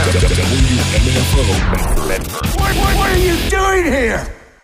WMFO. What are you doing here?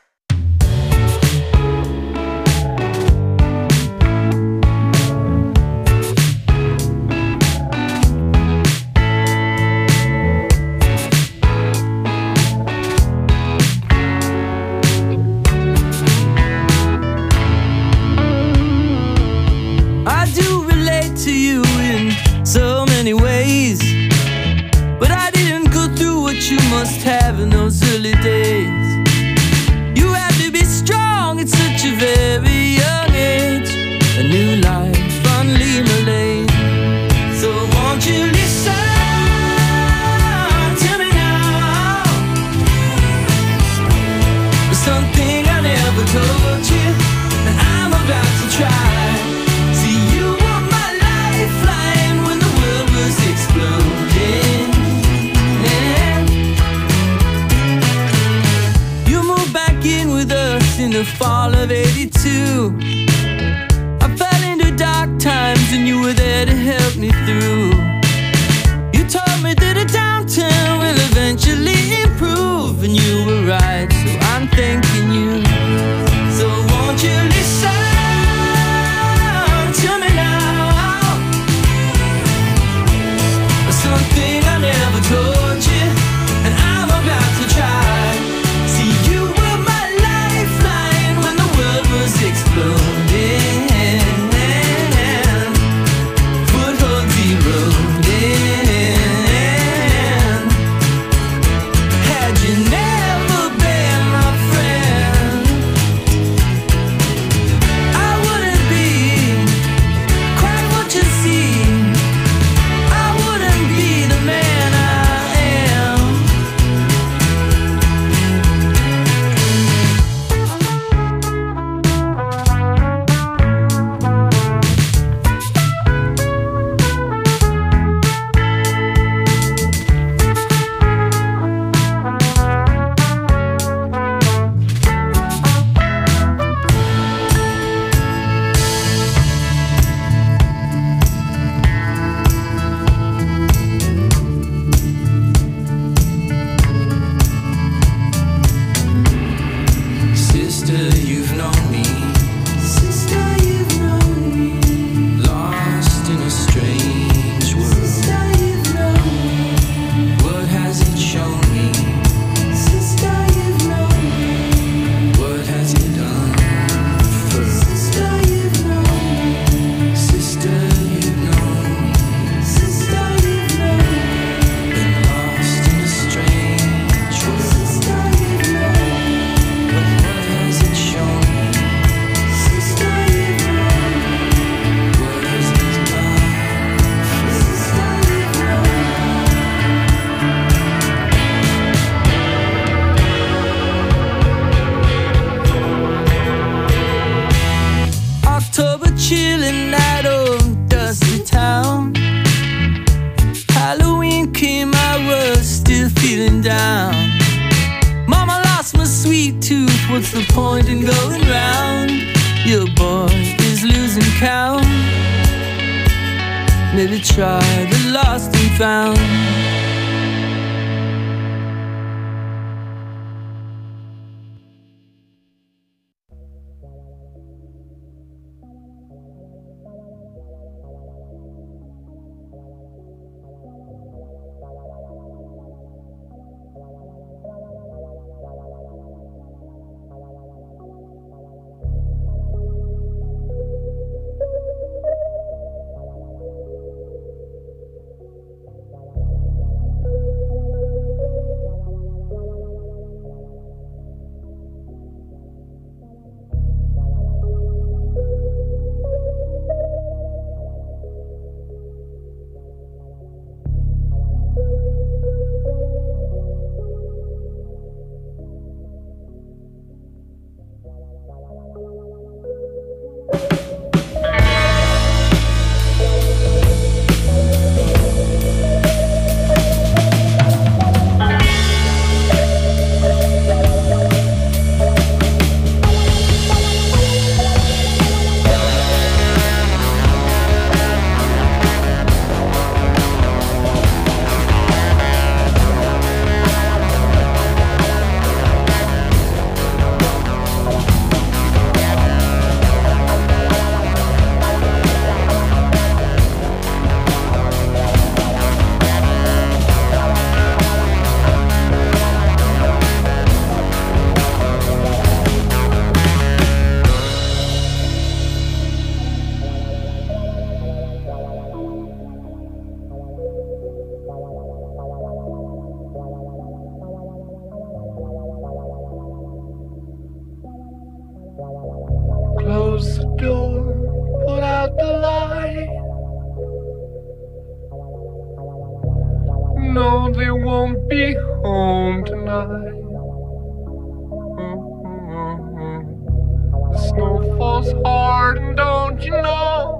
I do relate to you in so many ways, but I didn't go through what you must have in those early days. You had to be strong at such a very young age. A new life on Lima Lane. So won't you listen to me now? There's something I never told you that I'm about to try. See, you were my lifeline when the world was exploding. You moved back in with us in the fall of '82. I fell into dark times and you were there to help me through. You told me that a downturn will eventually improve, and you were right, so I'm thanking you. So won't you listen to me now? Something I never told you, and I'm about to try. See, you were my lifeline when the world was exploding. Footholds eroding. Had you never been my friend, I wouldn't be quite what you see. I wouldn't be the man I am. Sister, you've known me. Sister, you've known me. Lost in a strange world. Sister, you've known me. What has it shown me? Sister, you've known me. What has it done for? Sister, you've known me. Sister, you've known me. Sister, you've known me. Been lost in a strange world. Sister, you've known me. What has it shown me? Sister, you've known me. What has it done for? Sister, you've known me. October chilling night, oh dusty town. Halloween came, I was still feeling down. Mama lost my sweet tooth, what's the point in going round? Your boy is losing count. Maybe try the lost and found. know they won't be home tonight. The snow falls hard, and don't you know?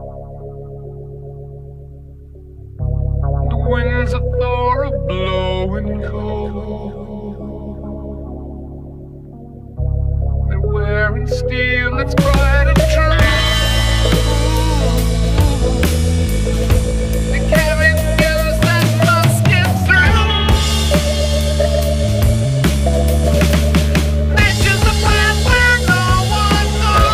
The winds of Thor are blowing cold. They're wearing steel that's bright and true. They carry news that must get through. Nature's a path where no one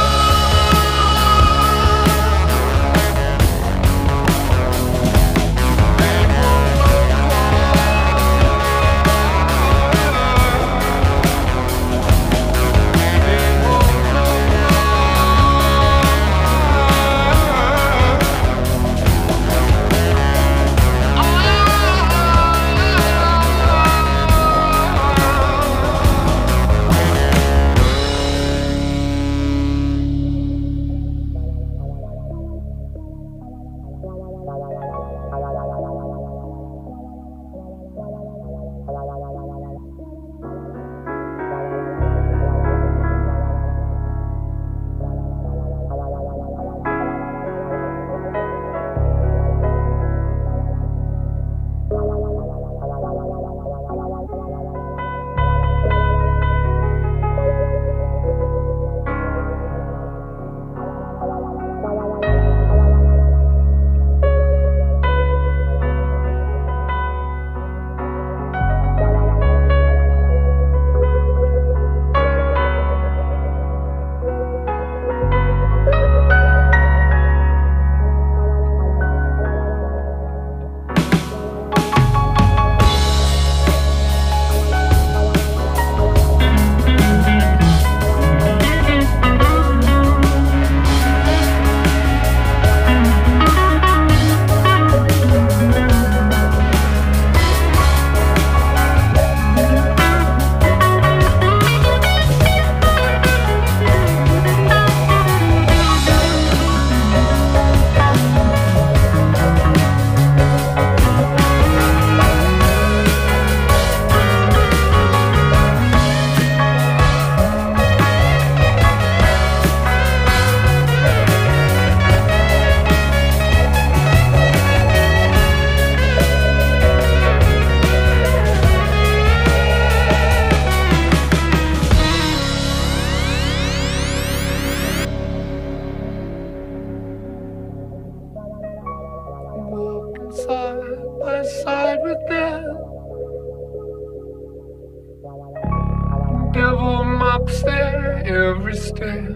side by side with them. Devil mops their every step.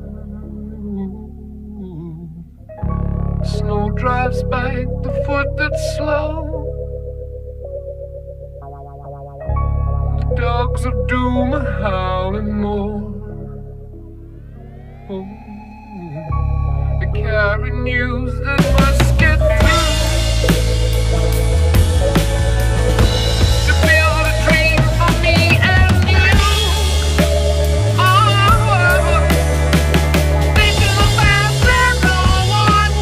Snow drives back the foot that's slow. The dogs of doom are howling more. They carry news that must get through. To build a dream for me and you. They do the path that no one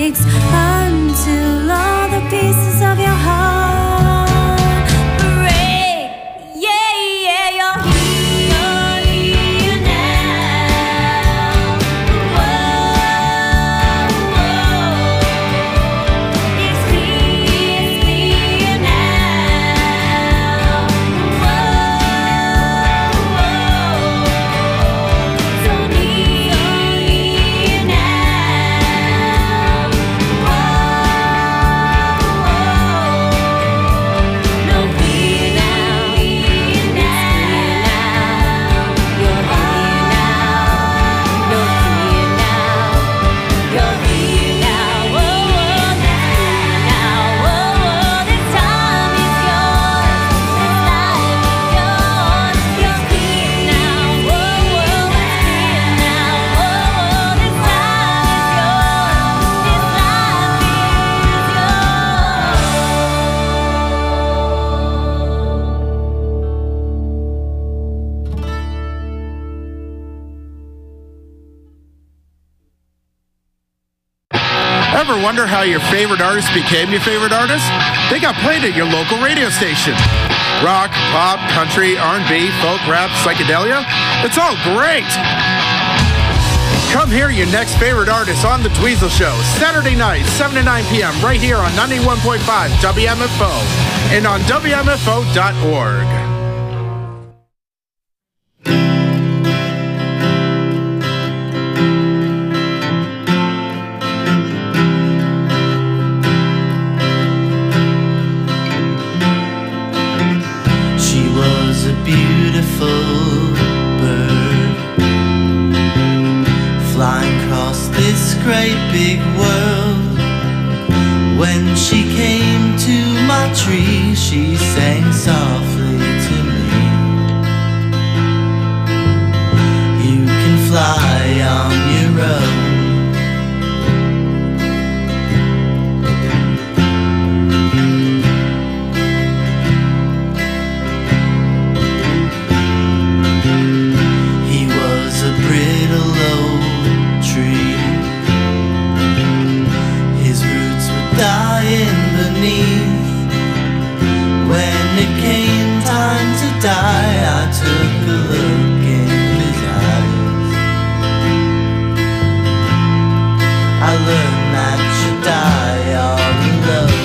breaks until all the pieces of your heart break. Yeah, yeah, you're here now. Whoa, whoa. It's clear now. Whoa, whoa. So near now. No fear now. You're here now. No fear now. You're here now. Whoa, that's clear now. Whoa, this time is yours. This life is yours. You're here now. Whoa, that's clear now. Whoa, this time is yours. This life is Ever wonder how your favorite artist became your favorite artist? They got played at your local radio station. Rock, pop, country, R&B, folk, rap, psychedelia. It's all great. Come hear your next favorite artist on The Dweezil Show, Saturday night, 7 to 9 p.m. right here on 91.5 WMFO and on WMFO.org. She was a beautiful bird flying across this great big world. When she came to my tree, she sang softly to me. You can fly on your own. He was a brittle old tree. His roots were dying beneath. When it came time to die, I took a look in his eyes. I learned that you die all alone.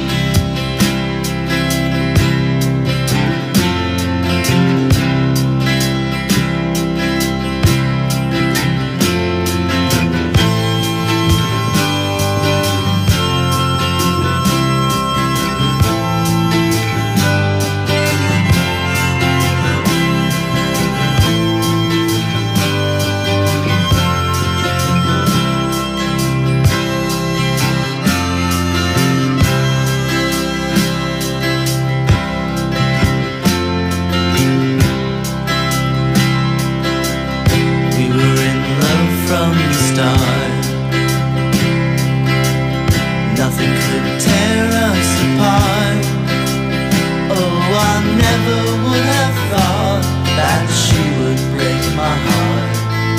We were in love from the start. Nothing could tear us apart. Oh, I never would have thought that she would break my heart.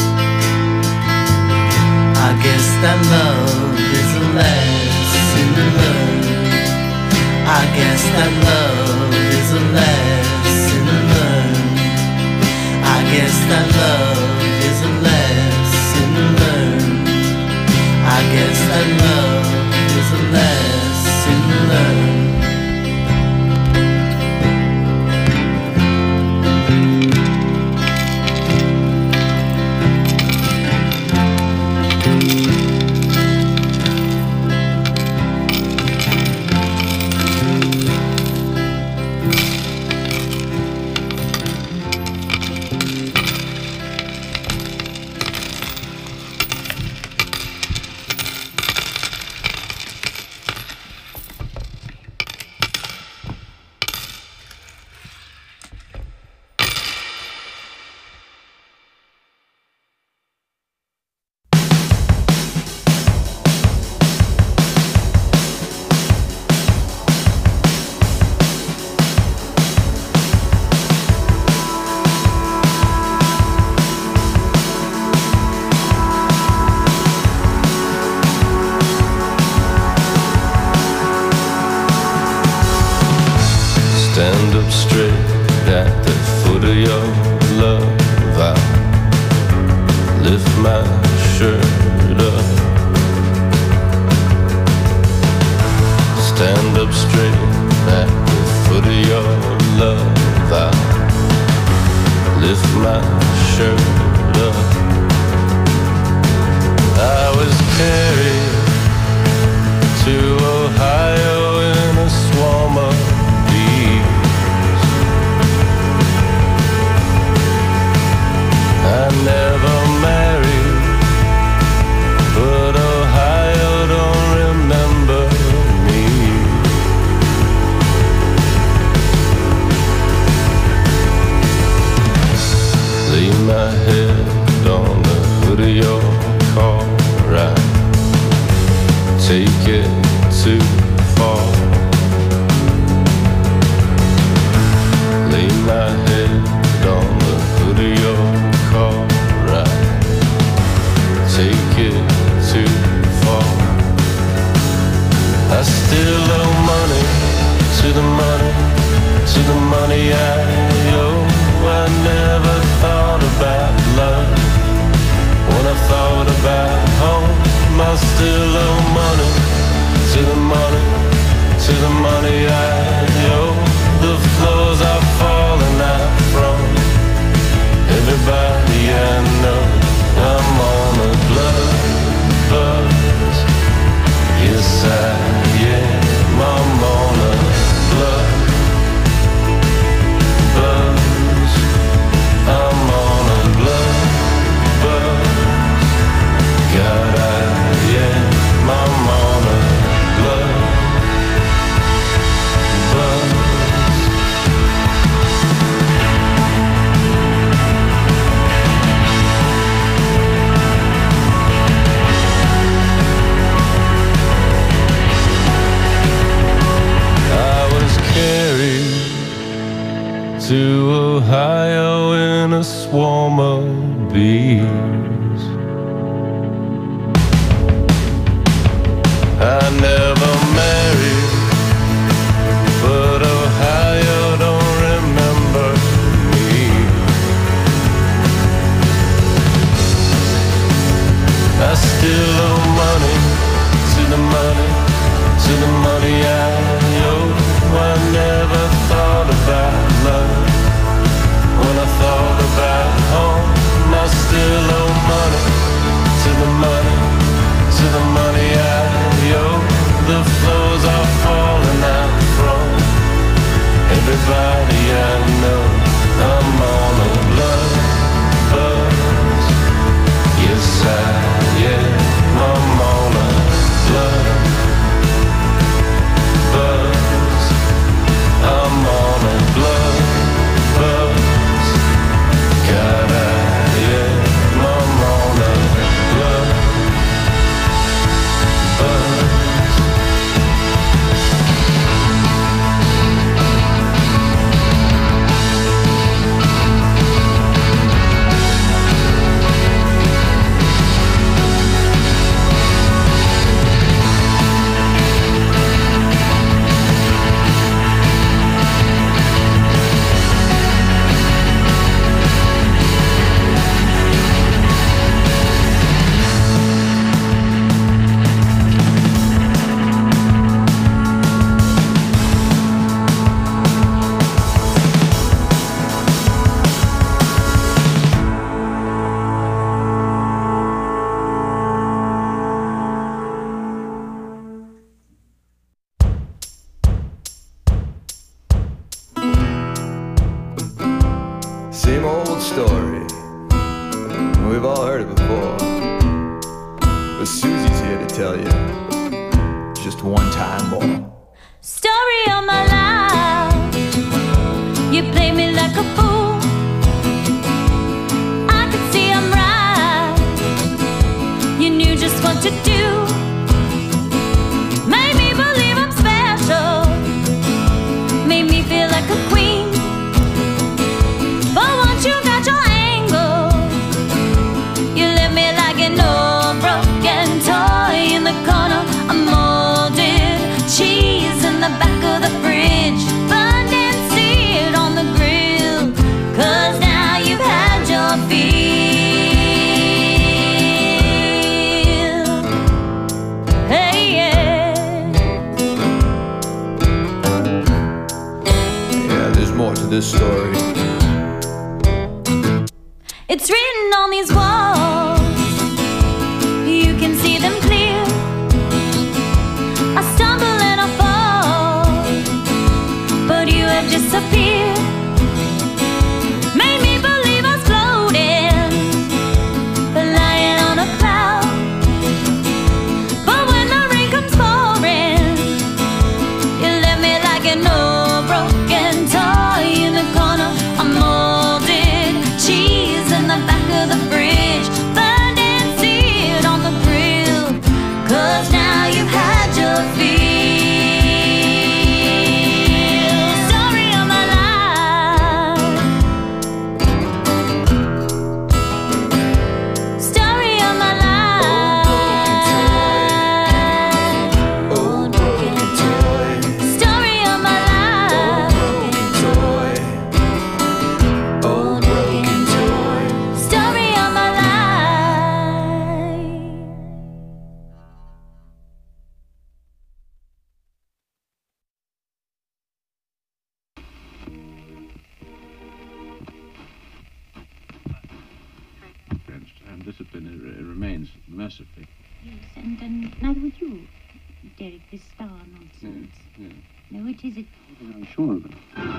I guess that love is a lesson learned. I guess that love is a lesson learned. I guess that love is a lesson learned. I guess that love is a lesson learned. straight at the foot of your love. I lift my shirt up, stand up straight at the foot of your love. I lift my shirt up. I was carried to Ohio in a swarm of bees. I never married, but Ohio don't remember me. Lay my head on the hood of your car, right? Take it too far. Lay my head on the hood of your car, right? Take it too far. I still owe money to the money, to the money I owe. I never thought about love when I thought about home. I still owe money to the money, to the money I owe. The floors are falling out from everybody I know. I'm on a blood buzz. Yes, I am. I'm on a blood buzz. I'm on a blood buzz. God, I'm on a blood buzz. I was carried to Ohio in a swarm of bees. I never married, but Ohio don't remember me. I still owe money to the money, to the money I owe. I never thought about love when I thought about home. I still owe money to the money, to the money I owe. The floors are falling out from everybody I know. I'm on a blood buzz. Yes, I am. I'm on a blood buzz. I'm on a blood buzz. God, I am. I'm on a blood buzz. Same old story. We've all heard it before. But Susie's here to tell you just one time more. Story of my life. You play me like a fool. I could see I'm right. You knew just what to do. Made me believe I'm special. Made me feel like a queen. But once you got your angle, you left me like an old broken toy in the corner. A molded cheese in the back of the fridge, burned and seared this story. It's written on these walls, you can see them clear. I stumble and I fall, but you have disappeared. Made me believe I was floating, lying on a cloud. But when the rain comes pouring, you left me like an old broken toy in the corner. I'm molded cheese in the back of the fridge, burned and seared on the grill. 'Cause now you've had your fill. Story of my life. Story of my life. Old broken toy. Story of my life. Toy. Old broken toy. Story of my life. And discipline remains mercifully. Yes, and neither would you, Derek, this star nonsense. Yes. No, it isn't. I'm sure of it.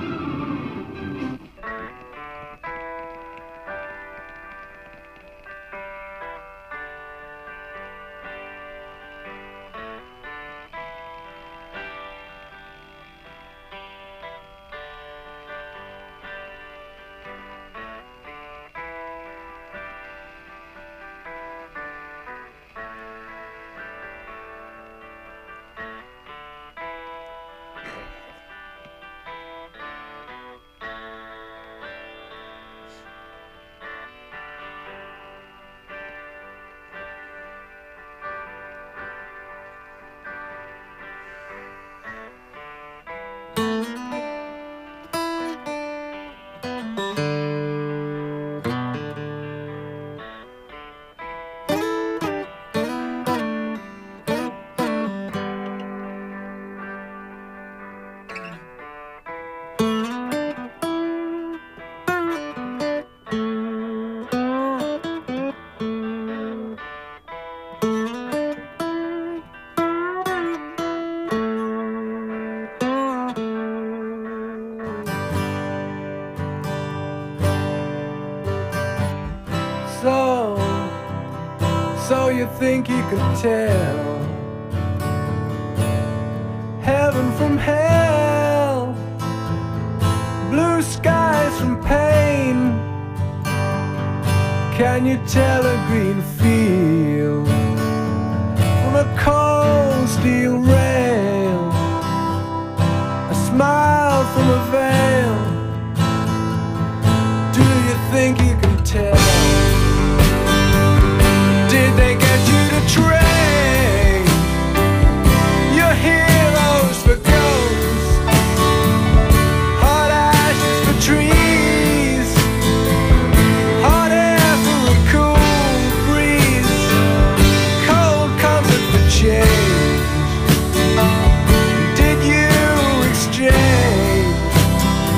So you think you can tell heaven from hell, blue skies from pain? Can you tell a green field from a cold steel rail, a smile from a veil? Do you think you can tell? Did they get you to trade your heroes for ghosts, hot ashes for trees, hot air for a cool breeze, cold comfort for change? Did you exchange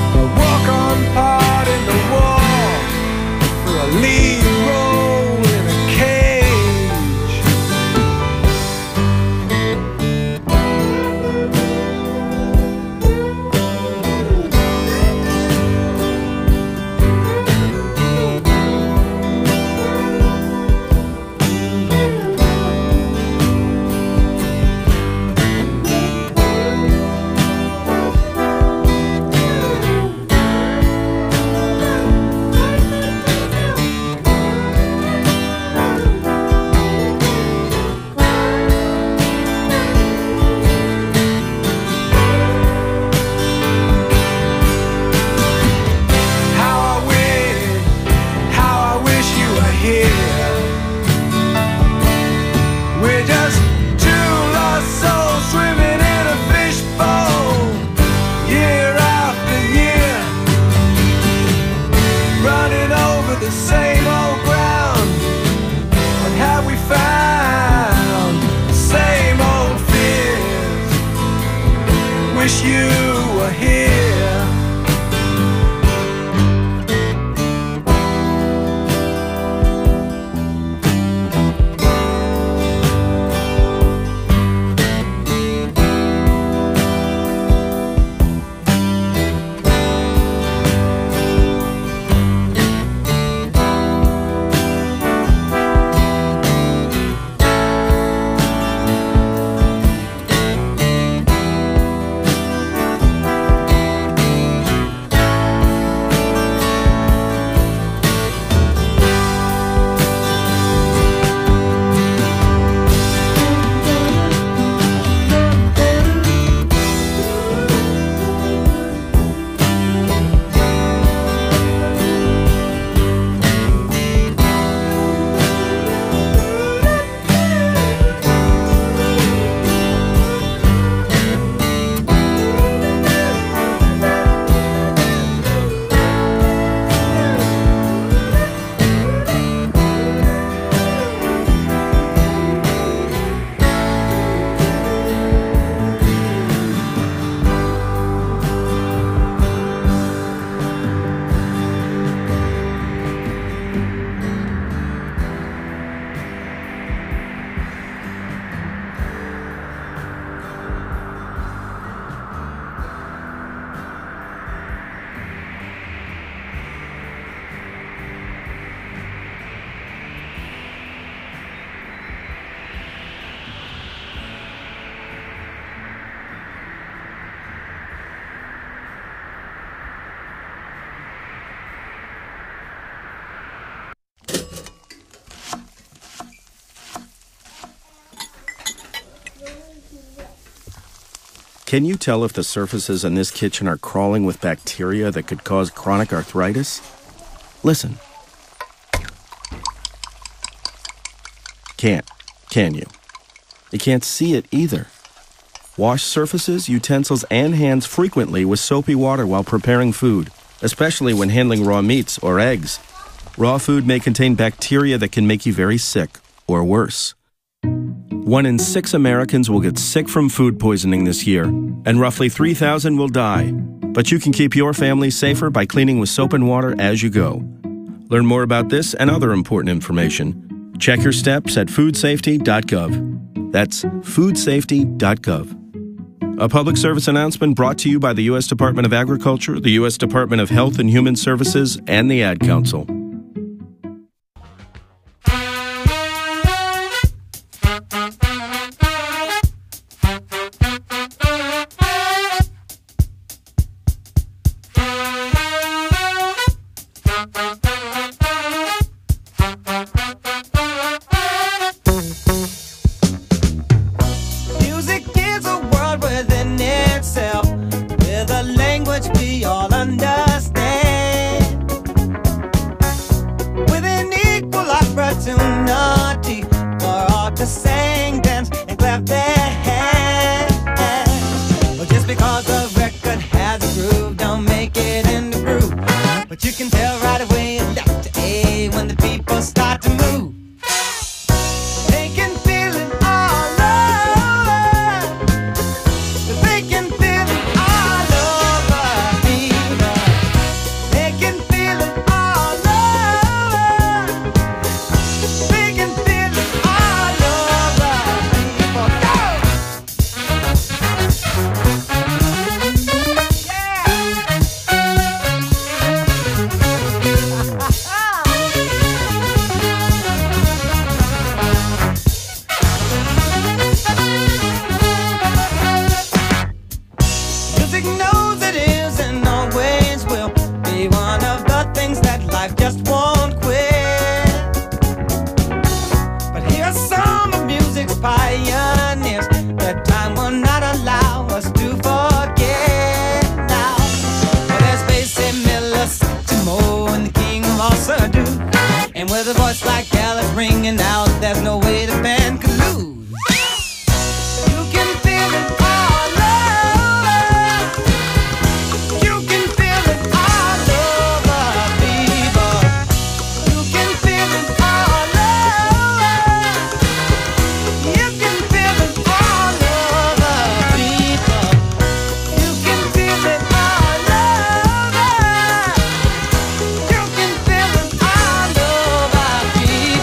Can you tell if the surfaces in this kitchen are crawling with bacteria that could cause chronic arthritis? Listen. Can't, can you? You can't see it either. Wash surfaces, utensils, and hands frequently with soapy water while preparing food, especially when handling raw meats or eggs. Raw food may contain bacteria that can make you very sick, or worse. 1 in 6 Americans will get sick from food poisoning this year, and roughly 3,000 will die. But you can keep your family safer by cleaning with soap and water as you go. Learn more about this and other important information. Check your steps at foodsafety.gov. That's foodsafety.gov. A public service announcement brought to you by the U.S. Department of Agriculture, the U.S. Department of Health and Human Services, and the Ad Council. Music is a world within itself, with a language we all understand, with an equal opportunity for all to sing, dance, and clap their hands. Well, just because the record has a groove, don't make it in the groove. But you can tell right away left to A when the people start to move. They can feel it all over. They can feel it all over people. They can feel it all over. They can feel it all over people. Go! Music knows it is and always will be one of the things that life just won't quit. But here's some of music's pioneers that time will not allow us to forget now. Well, there's Basie Miller, Satchmo, and the king of all Surdo. And with a voice like Alice ringing out, there's no way the band could lose. You can feel it all over. You can feel it all over, people. You can feel it all over. You can feel it all over, people. You can feel it all over. You can feel it all over, people.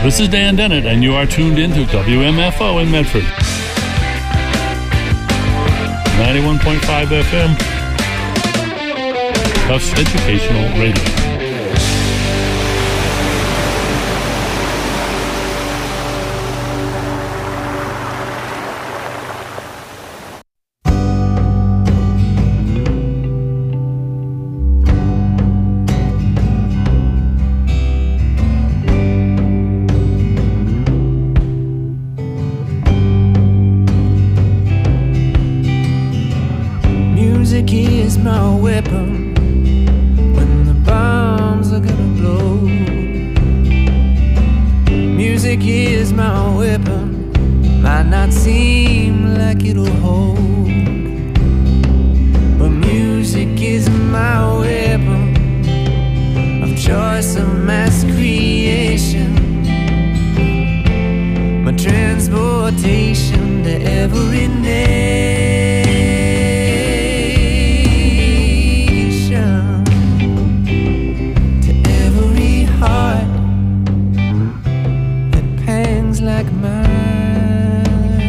This is Dan Dennett, and you are tuned into WMFO in Medford. 91.5 FM. Tufts Educational Radio. Music is my weapon when the bombs are gonna blow. Music is my weapon, might not seem like it'll hold, but music is my weapon of choice, of mass creation, my transportation to every nation. Like mine,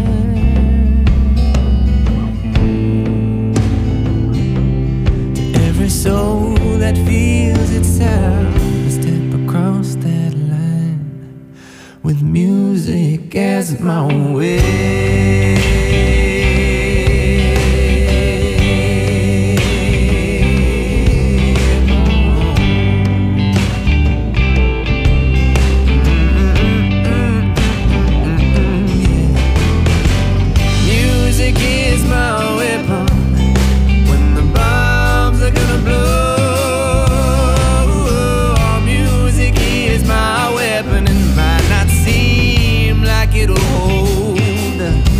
to every soul that feels its sound, step across that line with music as my way. It'll hold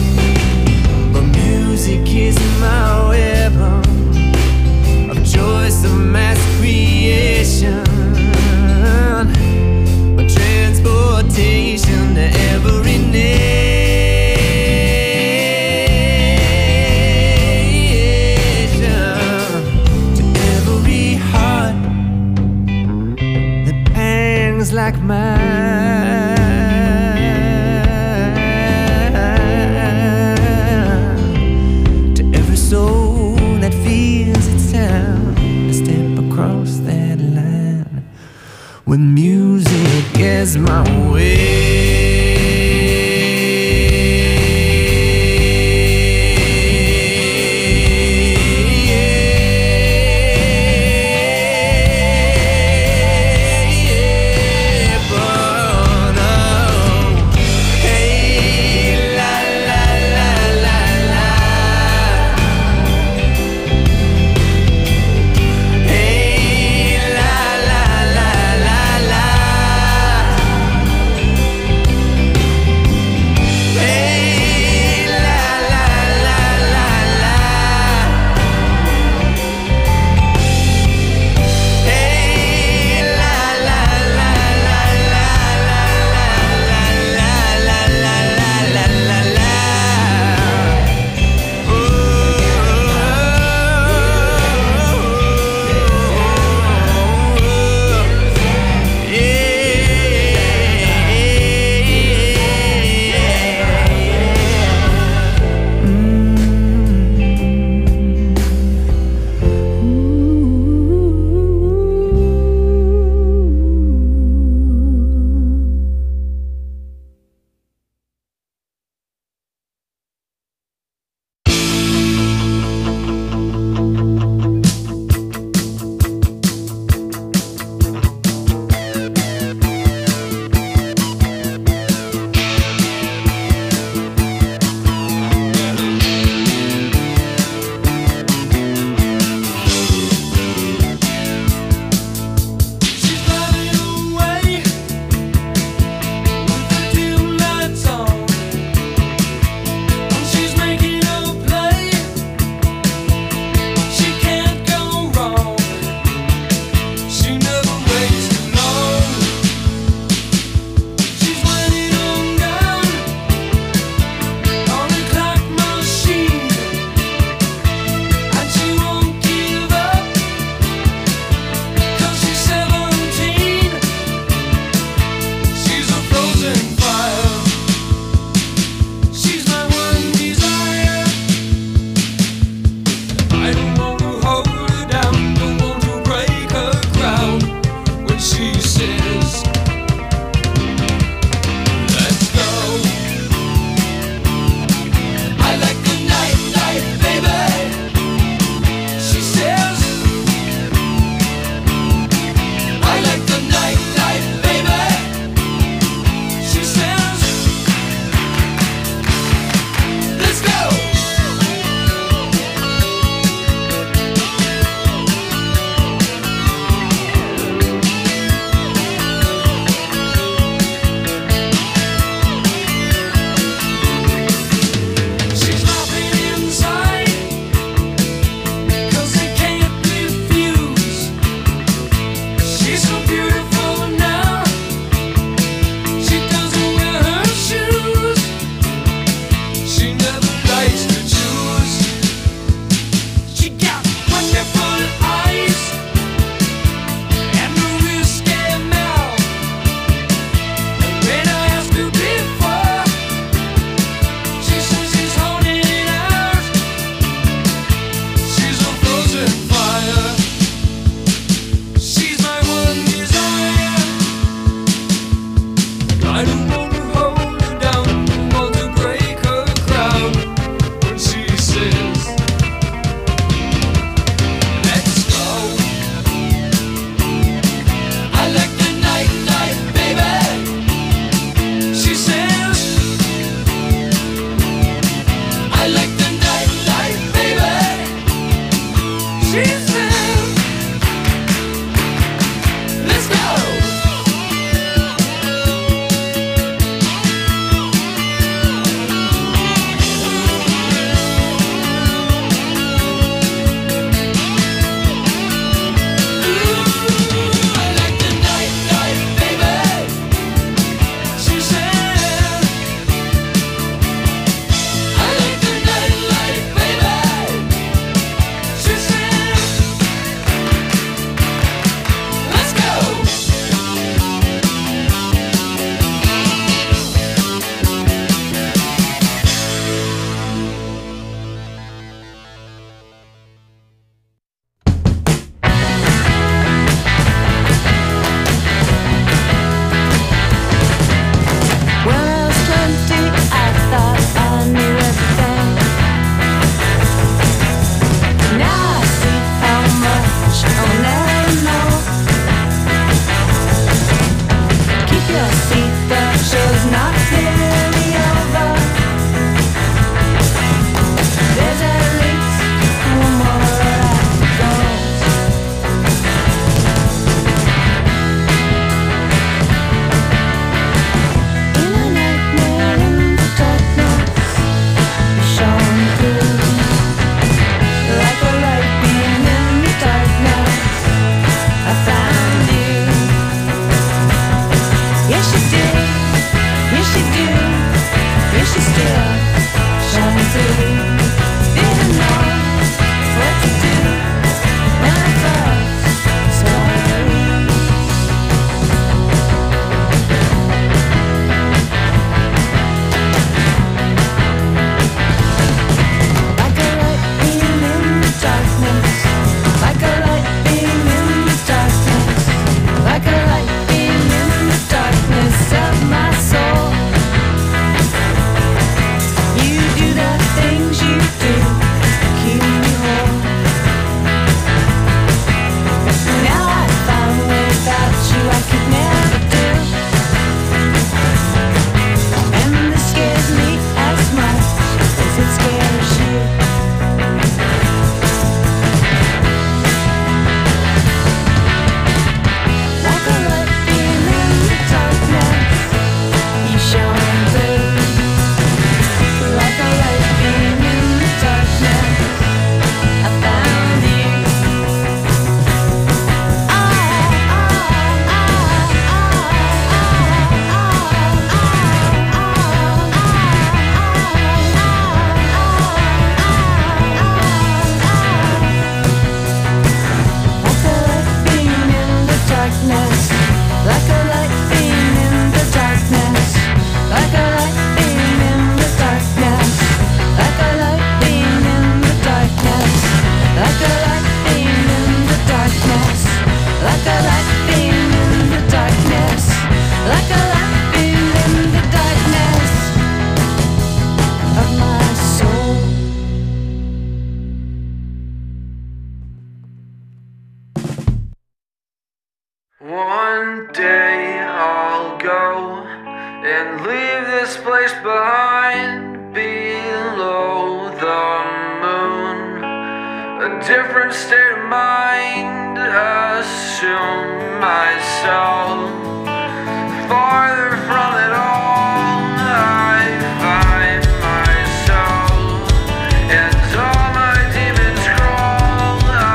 different state of mind, assume myself farther from it all. I find myself and all my demons crawl.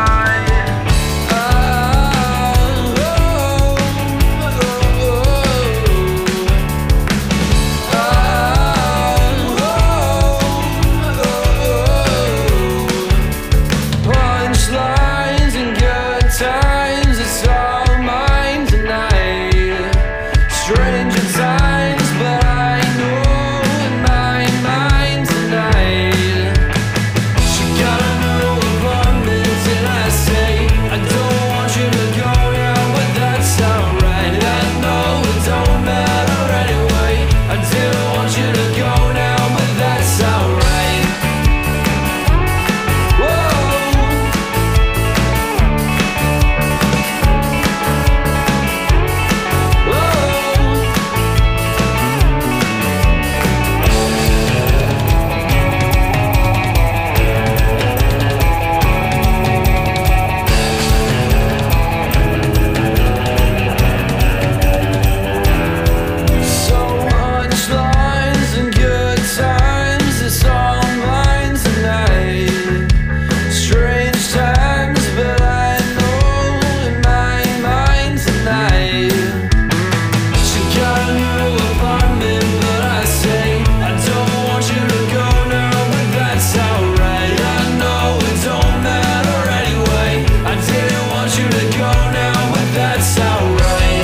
Punchlines and good times, it's all mine tonight. Stranger times, but I know in my mind tonight. She got a new apartment and I say I don't want you to go now, but that's alright. I know it don't matter anyway. I didn't want you to go now, but that's alright. Whoa. So much lines and good times, it's all mine tonight. Strange times, but I know in my mind tonight. She got a new apartment, but I say I don't want you to go now, but that's alright. I know it don't matter anyway. I didn't want you to go now, but that's alright.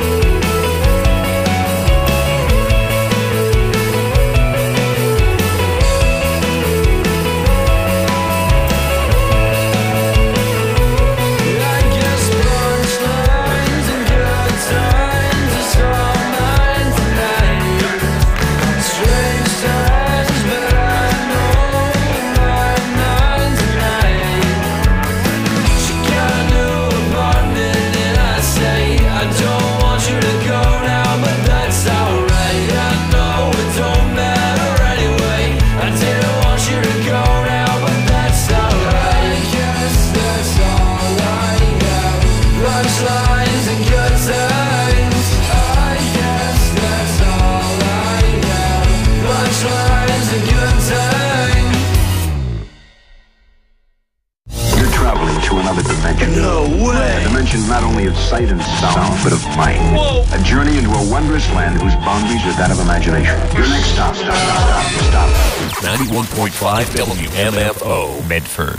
I guess punchlines and good times, it's all mine tonight. Strange times, but I know in my mind tonight. She got a new apartment and I say I don't want you to go now, but that's alright. I know it don't matter anyway. I didn't want you to go now, but that's alright. I guess that's all I have. Punchlines and good times. I guess that's all I have. Punchlines and good times. You're traveling to another dimension. No way! A dimension not only of sight and sound, but of mind. Whoa! A journey into a wondrous land whose boundaries are that of imagination. Your next stop. 91.5 WMFO, Medford.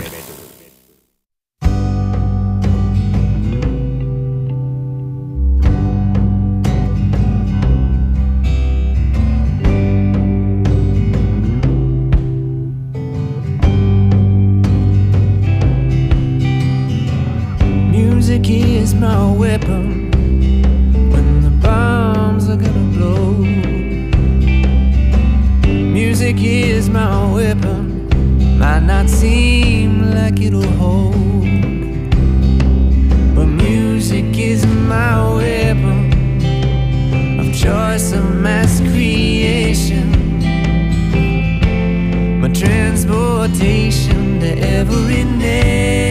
Music is my weapon when the bombs are gonna blow. Music is my weapon, might not seem like it'll hold, but music is my weapon of choice, of mass creation, my transportation to every nation.